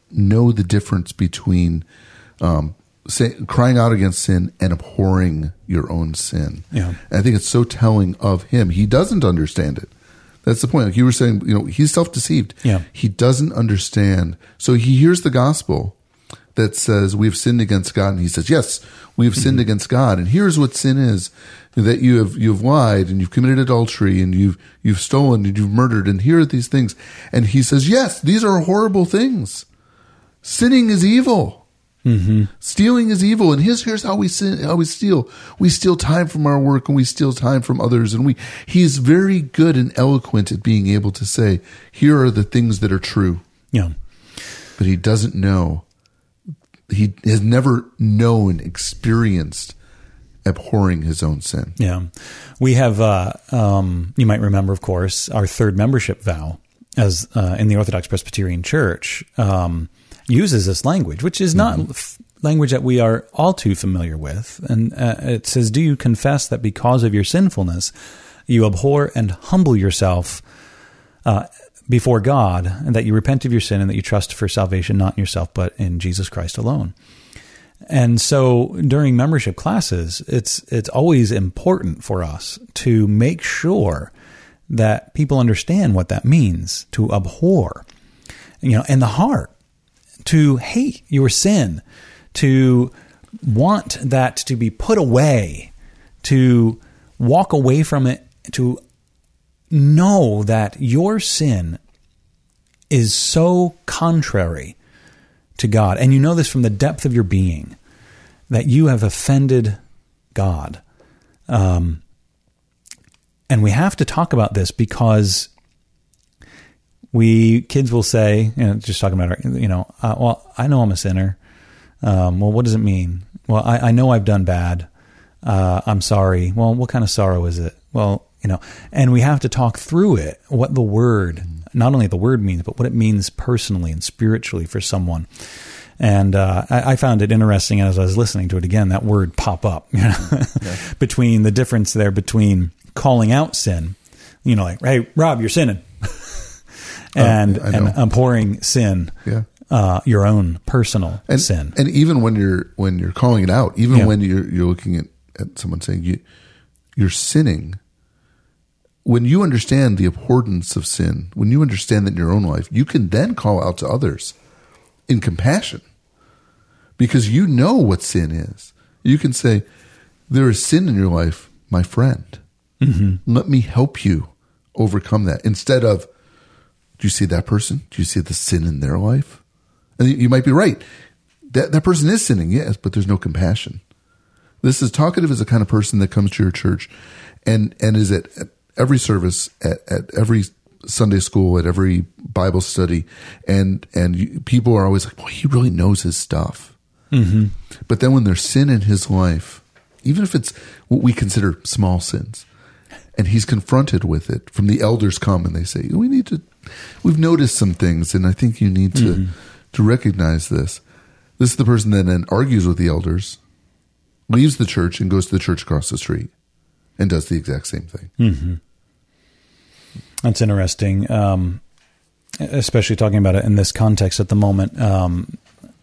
know the difference between um, say, crying out against sin and abhorring your own sin. Yeah. And I think it's so telling of him. He doesn't understand it. That's the point. Like you were saying, you know, he's self-deceived. Yeah. He doesn't understand. So he hears the gospel that says we've sinned against God, and he says, yes, we've sinned mm-hmm. against God. And here's what sin is: that you have you've lied and you've committed adultery and you've you've stolen and you've murdered, and here are these things. And he says, yes, these are horrible things. Sinning is evil. Mm-hmm. Stealing is evil. And here's here's how we sin, how we steal. We steal time from our work, and we steal time from others. And we he's very good and eloquent at being able to say, here are the things that are true. Yeah. But he doesn't know. He has never known, experienced abhorring his own sin. Yeah. We have, uh, um, you might remember, of course, our third membership vow as uh, in the Orthodox Presbyterian Church um, uses this language, which is not mm-hmm. f- language that we are all too familiar with. And uh, it says, do you confess that because of your sinfulness, you abhor and humble yourself uh before God, and that you repent of your sin and that you trust for salvation not in yourself but in Jesus Christ alone. And so during membership classes, it's it's always important for us to make sure that people understand what that means, to abhor, you know, in the heart, to hate your sin, to want that to be put away, to walk away from it, to know that your sin is so contrary to God, and you know this from the depth of your being, that you have offended God. Um, and we have to talk about this because we, kids will say, you know, just talking about, our, you know, uh, well, I know I'm a sinner. Um, well, what does it mean? Well, I, I know I've done bad. Uh, I'm sorry. Well, what kind of sorrow is it? Well, you know, and we have to talk through it, what the word, not only the word means, but what it means personally and spiritually for someone. And uh, I, I found it interesting as I was listening to it again, that word pop up, you know, yeah. between the difference there between calling out sin, you know, like, hey, Rob, you're sinning, and, oh, and abhorring sin, yeah. uh, your own personal and, sin. And even when you're, when you're calling it out, even yeah. when you're, you're looking at, at someone saying you, you're sinning, when you understand the abhorrence of sin, when you understand that in your own life, you can then call out to others in compassion because you know what sin is. You can say, there is sin in your life, my friend. Mm-hmm. Let me help you overcome that. Instead of, do you see that person? Do you see the sin in their life? And you might be right. That, that person is sinning, yes, but there's no compassion. This is talkative is the kind of person that comes to your church and, and is at, at every service, at, at every Sunday school, at every Bible study, and and you, people are always like, "Boy, he really knows his stuff." Mm-hmm. But then when there's sin in his life, even if it's what we consider small sins, and he's confronted with it, from the elders come and they say, "We need to, we've noticed some things, and I think you need to mm-hmm. to recognize this." This is the person that then argues with the elders, leaves the church, and goes to the church across the street, and does the exact same thing. Mm-hmm. That's interesting, um, especially talking about it in this context at the moment. Um,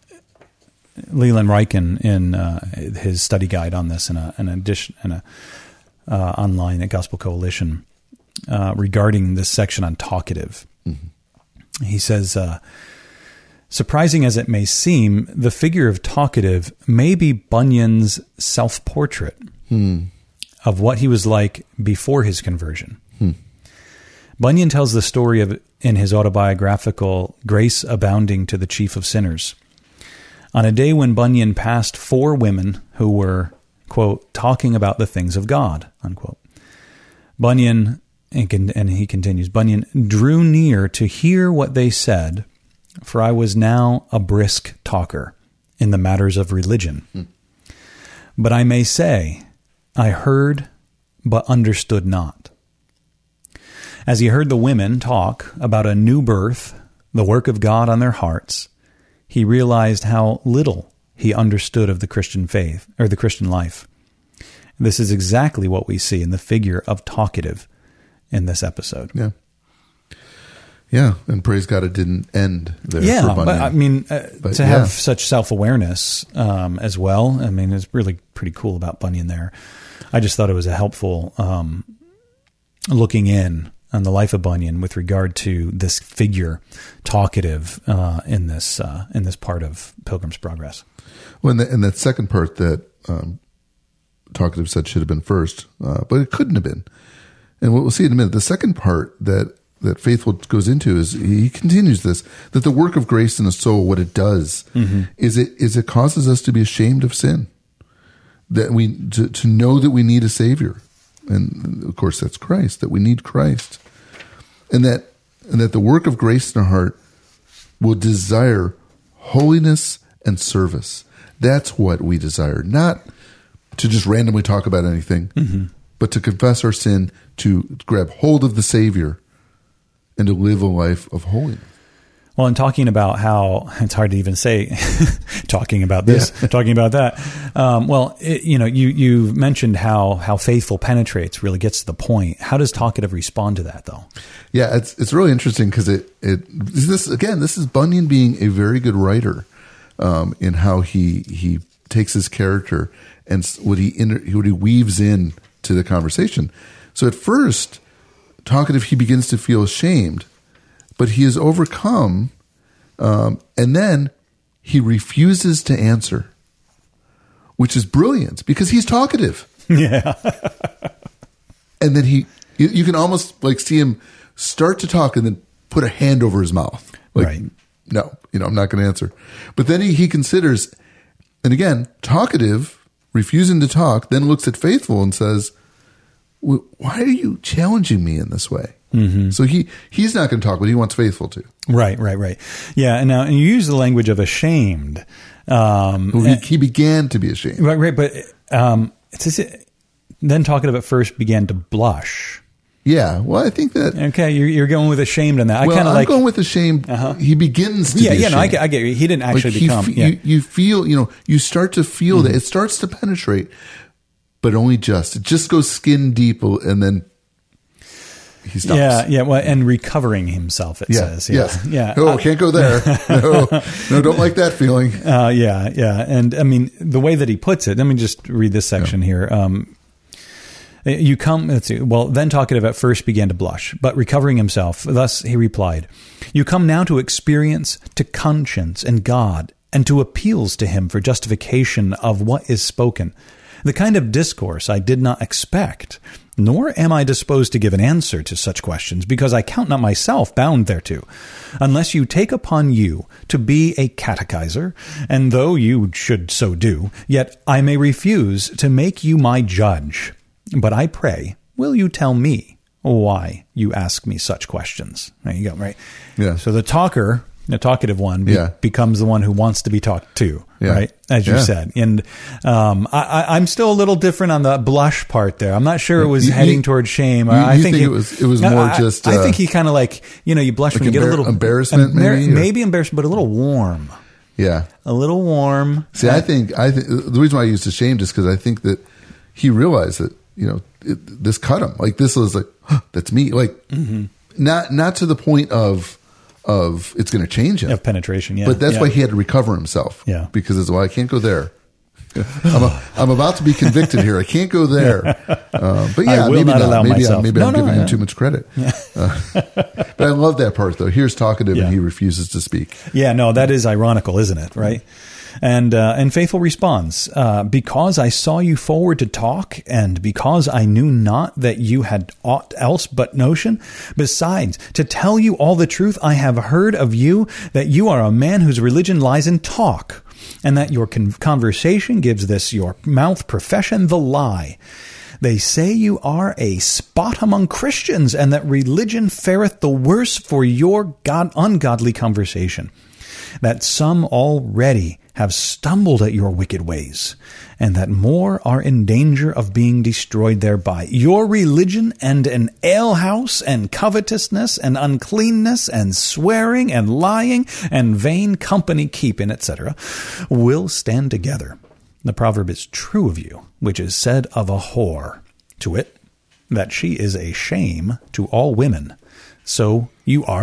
Leland Ryken, in uh, his study guide on this, in a, in addition, in a uh, online at Gospel Coalition, uh, regarding this section on talkative, mm-hmm. he says, uh, surprising as it may seem, the figure of talkative may be Bunyan's self-portrait hmm. of what he was like before his conversion. Hmm. Bunyan tells the story of in his autobiographical Grace Abounding to the Chief of Sinners. On a day when Bunyan passed four women who were, quote, talking about the things of God, unquote. Bunyan, and he continues, Bunyan drew near to hear what they said, for I was now a brisk talker in the matters of religion. Hmm. But I may say, I heard, but understood not. As he heard the women talk about a new birth, the work of God on their hearts, he realized how little he understood of the Christian faith, or the Christian life. This is exactly what we see in the figure of talkative in this episode. Yeah. Yeah, and praise God it didn't end there. Yeah, for Bunyan. but I mean, uh, But, to yeah. have such self-awareness um, as well, I mean, it's really pretty cool about Bunyan there. I just thought it was a helpful um, looking in on the life of Bunyan with regard to this figure, talkative uh, in this uh, in this part of Pilgrim's Progress. Well, and, the, and that second part that um, talkative said should have been first, uh, but it couldn't have been. And what we'll see in a minute, the second part that that Faithful goes into is he continues this, that the work of grace in the soul, what it does mm-hmm. is it is it causes us to be ashamed of sin, that we to, to know that we need a Savior, and of course that's Christ, that we need Christ, and that and that the work of grace in our heart will desire holiness and service. That's what we desire, not to just randomly talk about anything, mm-hmm. but to confess our sin, to grab hold of the Savior, and to live a life of holiness. Well, and talking about how it's hard to even say, talking about this, yeah. talking about that. Um, well, it, you know, you you mentioned how how Faithful penetrates, really gets to the point. How does talkative respond to that, though? Yeah, it's it's really interesting because it it this again, this is Bunyan being a very good writer um, in how he he takes his character and what he inter, what he weaves in to the conversation. So at first, talkative, he begins to feel ashamed, but he is overcome, um, and then he refuses to answer, which is brilliant because he's talkative. Yeah. And then he, you, you can almost like see him start to talk and then put a hand over his mouth. Like, right. No, you know, I'm not going to answer. But then he, he considers, and again, talkative, refusing to talk, then looks at Faithful and says, why are you challenging me in this way? Mm-hmm. So he, he's not going to talk, but he wants Faithful to. Right, right, right. Yeah, and now and you use the language of ashamed. Um, well, he, he began to be ashamed. Right, right, but um, it's, it's, then talkative at first began to blush. Yeah, well, I think that... Okay, you're, you're going with ashamed on that. I well, kind of I'm like... going with ashamed. Uh-huh. He begins to yeah, be yeah, ashamed. no, I get, I get you. He didn't actually like become... Fe- yeah. you, you feel, you know, you start to feel mm-hmm. that. It starts to penetrate, but only just. It just goes skin deep, and then he stops. Yeah, yeah, well, and recovering himself, it yeah, says. Yeah, yes. yeah. Oh, I can't go there. No, no, don't like that feeling. Uh, yeah, yeah. And, I mean, the way that he puts it, let me just read this section yeah. here. Um You come, let's see, well, then talkative at first began to blush, but recovering himself, thus he replied, you come now to experience, to conscience and God, and to appeals to him for justification of what is spoken. The kind of discourse I did not expect, nor am I disposed to give an answer to such questions, because I count not myself bound thereto, unless you take upon you to be a catechizer, and though you should so do, yet I may refuse to make you my judge. But I pray, will you tell me why you ask me such questions? There you go, right? Yeah. So the talker, the talkative one, be, yeah. becomes the one who wants to be talked to, yeah. right? As you yeah. said. And um, I, I, I'm still a little different on the blush part there. I'm not sure it was you, heading you, towards shame. You, I you think, think it, it was it was more I, just... I, uh, I think he kind of like, you know, you blush like when you embar- get a little... Embarrassment, maybe? Maybe embarrassment, but a little warm. Yeah. A little warm. See, I think, I think the reason why I used ashamed is because I think that he realized that, you know, it, this cut him. Like, this was like, huh, that's me. Like, mm-hmm. not not to the point of of it's going to change him. Of penetration, yeah. But that's yeah. why he had to recover himself. Yeah. Because it's, well, I can't go there. I'm, a, I'm about to be convicted here. I can't go there. Uh, but yeah, I will maybe not not. allow maybe myself. I'm, maybe no, I'm no, giving yeah. him too much credit. Yeah. Uh, but I love that part, though. Here's talkative, yeah. and he refuses to speak. Yeah, no, that is ironical, isn't it? Right? And uh, and Faithful responds, uh, because I saw you forward to talk, and because I knew not that you had aught else but notion. Besides, to tell you all the truth, I have heard of you that you are a man whose religion lies in talk, and that your con- conversation gives this your mouth profession the lie. They say you are a spot among Christians, and that religion fareth the worse for your god ungodly conversation. That some already have stumbled at your wicked ways, and that more are in danger of being destroyed thereby. Your religion and an alehouse and covetousness and uncleanness and swearing and lying and vain company keeping, et cetera, will stand together. The proverb is true of you, which is said of a whore, to wit, that she is a shame to all women. So you are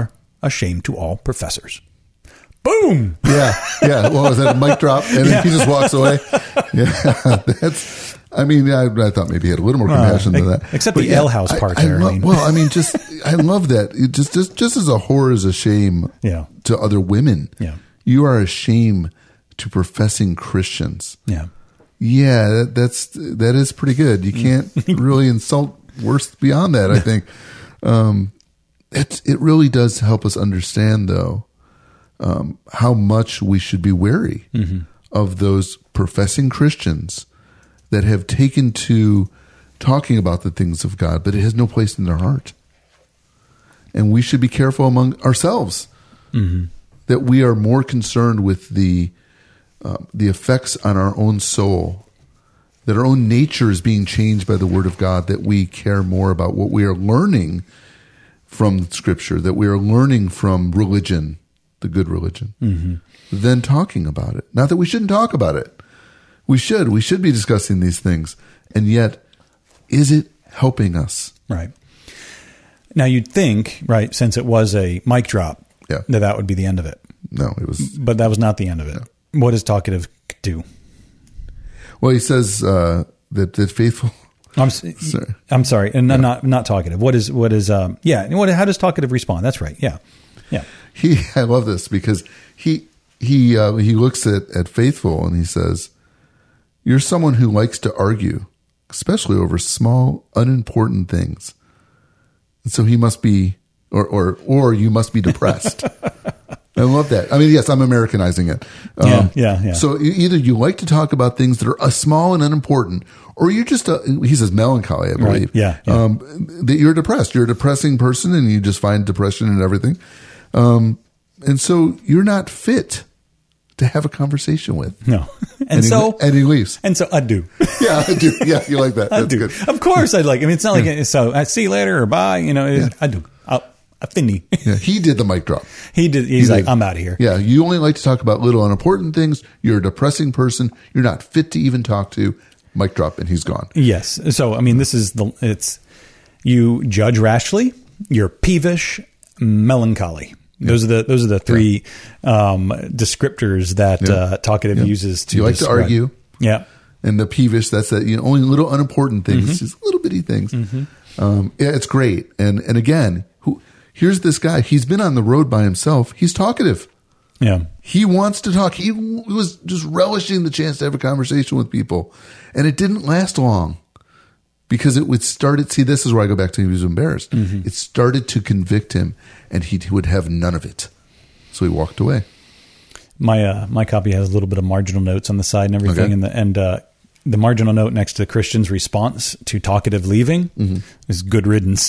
a shame to all professors. Boom. Yeah. Yeah. Well, is that a mic drop? And then yeah. he just walks away. Yeah. That's, I mean, I, I thought maybe he had a little more compassion uh, than that. Except but the yeah, ale house part I, there. I lo- I mean. Well, I mean, just, I love that. It just, just, just as a horror is a shame yeah. to other women. Yeah. You are a shame to professing Christians. Yeah. Yeah. That, that's, that is pretty good. You can't really insult worse beyond that, I think. Um, it, it really does help us understand, though, um, how much we should be wary mm-hmm. of those professing Christians that have taken to talking about the things of God, but it has no place in their heart. And we should be careful among ourselves mm-hmm. that we are more concerned with the uh, the effects on our own soul, that our own nature is being changed by the Word of God, that we care more about what we are learning from Scripture, that we are learning from religion, the good religion, mm-hmm. than talking about it. Not that we shouldn't talk about it. We should. We should be discussing these things. And yet, is it helping us? Right. Now, you'd think, right, since it was a mic drop, yeah. that that would be the end of it. No, it was. But that was not the end of it. No. What does talkative do? Well, he says uh, that, that faithful... I'm sorry. I'm sorry, and yeah. not not talkative. What is what is um yeah? What how does talkative respond? That's right. Yeah, yeah. He I love this because he he uh, he looks at at faithful and he says, "You're someone who likes to argue, especially over small, unimportant things." And so he must be, or or or you must be depressed. I love that. I mean, yes, I'm Americanizing it. Um, yeah, yeah, yeah. So either you like to talk about things that are uh, small and unimportant, or you're just, a, he says melancholy, I believe. Right. Yeah. yeah. Um, that you're depressed. You're a depressing person and you just find depression and everything. Um, and so you're not fit to have a conversation with. No. And, and so, he, and he leaves. And so I do. Yeah, I do. Yeah, you like that. I That's do. good. Of course I'd like, I mean, it's not like, yeah. so I see you later or bye, you know, yeah. I do. I'll, a thinny. Yeah, he did the mic drop. He did. He's he like, did. I'm out of here. Yeah, you only like to talk about little unimportant things. You're a depressing person. You're not fit to even talk to. Mic drop, and he's gone. Yes. So, I mean, this is the, it's, you judge rashly, you're peevish, melancholy. Yeah. Those are the, those are the three yeah. um, descriptors that yeah. uh, talkative yeah. uses to You like describe. to argue. Yeah. And the peevish, that's that, you know, only little unimportant things, mm-hmm. just little bitty things. Mm-hmm. Um, yeah, it's great. And, and again, who, here's this guy. He's been on the road by himself. He's talkative. Yeah. He wants to talk. He was just relishing the chance to have a conversation with people. And it didn't last long because it would start it. See, this is where I go back to he was embarrassed. Mm-hmm. It started to convict him and he would have none of it. So he walked away. My, uh, my copy has a little bit of marginal notes on the side and everything. Okay. And the, and, uh, the marginal note next to Christian's response to talkative leaving mm-hmm. is good riddance.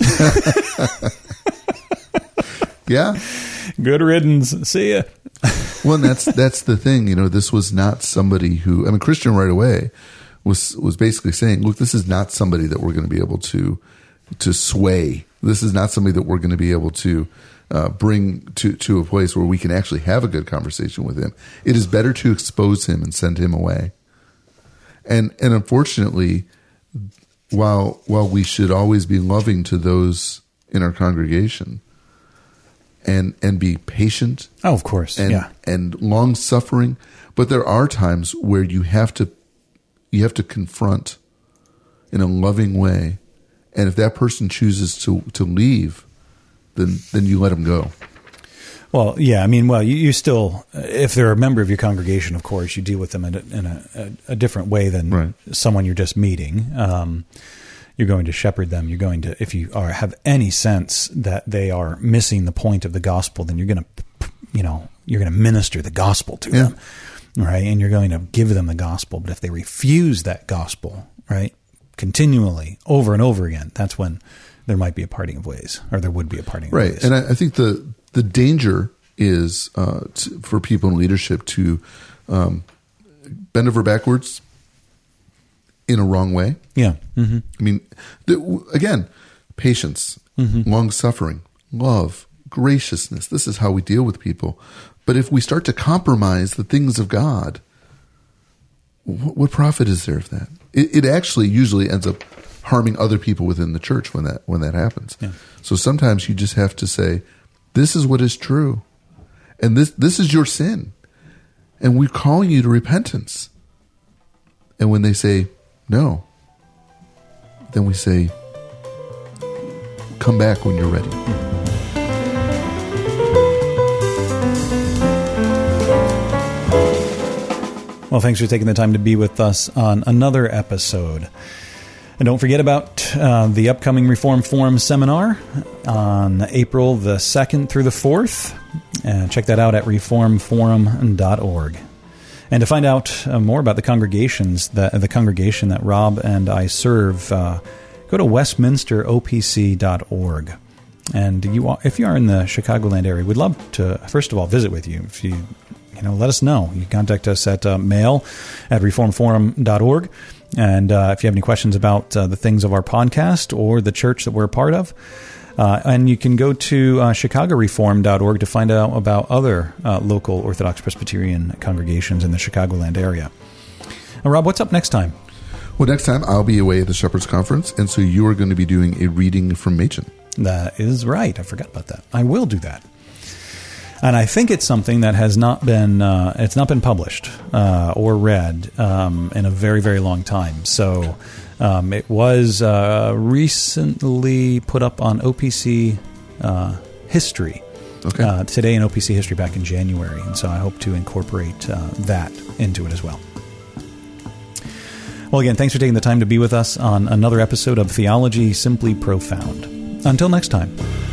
Yeah. Good riddance. See ya. Well, and that's, that's the thing, you know, this was not somebody who, I mean, Christian right away was, was basically saying, look, this is not somebody that we're going to be able to, to sway. This is not somebody that we're going to be able to, uh, bring to, to a place where we can actually have a good conversation with him. It is better to expose him and send him away. And, and unfortunately, while, while we should always be loving to those in our congregation, and and be patient. Oh, of course, and, yeah, and long suffering. But there are times where you have to you have to confront in a loving way, and if that person chooses to to leave, then then you let them go. Well, yeah, I mean, well, you, you still, if they're a member of your congregation, of course, you deal with them in a, in a, a, a different way than right. someone you're just meeting. Um, You're going to shepherd them. You're going to, if you are have any sense that they are missing the point of the gospel, then you're going to, you know, you're going to minister the gospel to yeah. them, right? And you're going to give them the gospel. But if they refuse that gospel, right, continually over and over again, that's when there might be a parting of ways, or there would be a parting right. of ways. Right. And I, I think the the danger is uh, to, for people in leadership to um, bend over backwards in a wrong way. Yeah. Mm-hmm. I mean, the, again, patience, mm-hmm. long suffering, love, graciousness. This is how we deal with people. But if we start to compromise the things of God, what, what profit is there of that? It, it actually usually ends up harming other people within the church when that when that happens. Yeah. So sometimes you just have to say, This is what is true. And this, this is your sin. And we're calling you to repentance. And when they say no, then we say, come back when you're ready. Well, thanks for taking the time to be with us on another episode. And don't forget about uh, the upcoming Reform Forum seminar on April the second through the fourth. Uh, check that out at reform forum dot org. And to find out uh, more about the congregations, that, the congregation that Rob and I serve, uh, go to westminster o p c dot org. And you, are, if you are in the Chicagoland area, we'd love to, first of all, visit with you. If you, you know, let us know. You can contact us at uh, mail at reform forum dot org. And uh, if you have any questions about uh, the things of our podcast or the church that we're a part of, uh, and you can go to uh, chicago reform dot org to find out about other uh, local Orthodox Presbyterian congregations in the Chicagoland area. Now, Rob, what's up next time? Well, next time I'll be away at the Shepherd's Conference, and so you are going to be doing a reading from Machen. That is right. I forgot about that. I will do that. And I think it's something that has not been uh, it's not been published uh, or read um, in a very, very long time. So um, it was uh, recently put up on O P C uh, History. Okay. Uh, today in O P C History back in January. And so I hope to incorporate uh, that into it as well. Well, again, thanks for taking the time to be with us on another episode of Theology Simply Profound. Until next time.